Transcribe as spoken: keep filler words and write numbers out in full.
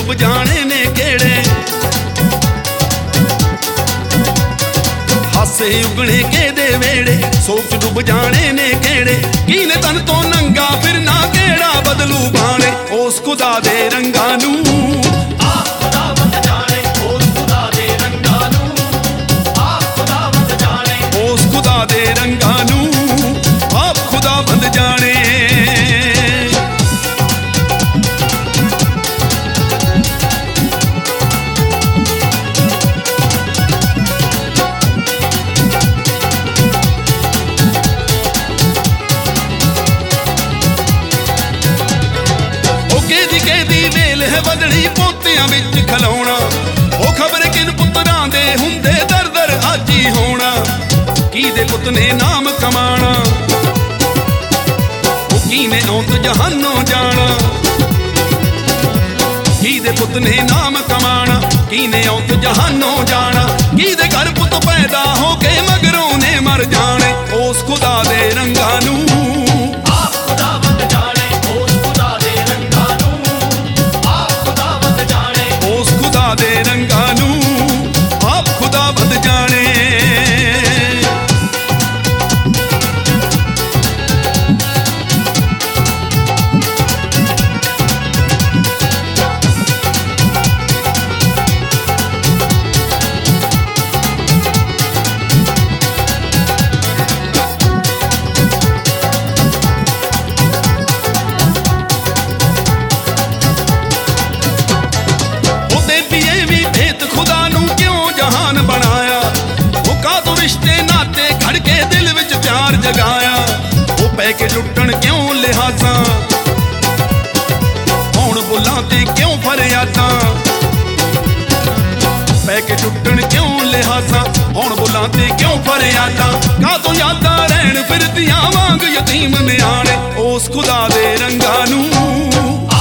ਡੁੱਬ ਜਾਣੇ ਨੇ ਕਿਹੜੇ, ਹਾਸੇ ਉਗਣੇ ਕਿਹਦੇ ਵੇੜੇ, ਸੋਚ ਡੁੱਬ ਜਾਣੇ ਨੇ ਕਿਹੜੇ। ਕੀਨੇ ਤਨ ਤੋਂ ਨੰਗਾ ਫਿਰਨਾ ਕਿਹੜਾ ਬਦਲੂ ਬਾਣੇ, ਉਸ ਖੁਦਾ ਦੇ ਰੰਗਾਂ ਨੂੰ ਆਪ ਖੁਦਾ ਬੰਦ ਜਾਣੇ, ਉਸ ਖੁਦਾ ਦੇ ਰੰਗਾਂ ਨੂੰ ਆਪ ਖੁਦਾ ਬੰਦ ਜਾਣੇ, ਉਸ ਖੁਦਾ ਦੇ ਰੰਗਾਂ ਨੂੰ ਆਪ ਖੁਦਾ ਬੰਦ ਜਾਣੇ। ਵਧਣੀ ਪੋਤਿਆਂ ਵਿੱਚ ਖਲਾਉਣਾ, ਉਹ ਖਬਰ ਕਿਨ ਪੁੱਤਰਾਂ ਦੇ ਹੁੰਦੇ ਦਰ ਦਰ ਅੱਜ ਹੀ ਹੋਣਾ। ਕਿਹਦੇ ਪੁੱਤ ਨੇ ਨਾਮ ਕਮਾਣਾ, ਉਹ ਕਿਹਨੇ ਔਂਤ ਜਹਾਨੋਂ ਜਾਣਾ। ਕਿਹਦੇ ਪੁੱਤ ਨੇ ਨਾਮ ਕਮਾਣਾ, ਕਿਹਨੇ ਔਂਤ ਜਹਾਨੋਂ ਜਾਣਾ। ਕਿਹਦੇ ਘਰ ਪੁੱਤ ਪੈਦਾ ਹੋ ਕੇ ਮਗਰੋਂ ਨੇ ਮਰ ਜਾਣੇ, ਉਸ ਖੁਦਾ ਦੇ ਰੰਗਾਂ ਨੂੰ ਆਪ ਖੁਦਾ ਬੰਦ ਜਾਣੇ, ਉਸ ਖੁਦਾ ਦੇ ਰੰਗਾਂ ਨੂੰ ਉਸ ਖੁਦਾ ਦੇ ਰੰਗਾਂ ਨੂੰ ਆਪ ਖੁਦਾ ਬੰਦ ਜਾਣੇ। ਜਗਾਇਆ ਉਹ ਪੈ ਕੇ ਟੁੱਟਣ ਕਿਉਂ ਲਿਹਾਜ਼ਾਂ, ਹੁਣ ਬੁੱਲਾਂ ਤੇ ਕਿਉਂ ਫਰਿਆਦਾਂ। ਪੈ ਕੇ ਟੁੱਟਣ ਕਿਉਂ ਲਿਹਾਜ਼ਾਂ, ਹੁਣ ਬੁੱਲਾਂ ਤੇ ਕਿਉਂ ਫਰਿਆਦਾਂ। ਕਾਹਤੋਂ ਯਾਦਾਂ ਰਹਿਣ ਫਿਰਦੀਆਂ ਵਾਂਗ ਯਤੀਮ ਨਿਆਣੇ, ਉਸ ਖੁਦਾ ਦੇ ਰੰਗਾਂ ਨੂੰ